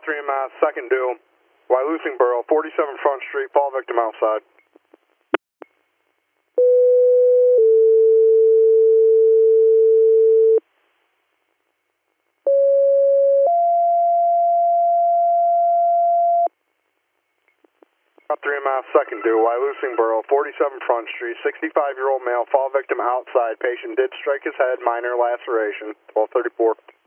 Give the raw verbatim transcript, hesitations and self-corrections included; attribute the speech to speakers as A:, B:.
A: three miles, second due, Wyalusing-Borough, forty-seven Front Street, fall victim outside. three miles, second due, Wyalusing-Borough, forty-seven Front Street, sixty-five-year-old male, fall victim outside. Patient did strike his head, minor laceration, twelve thirty-four.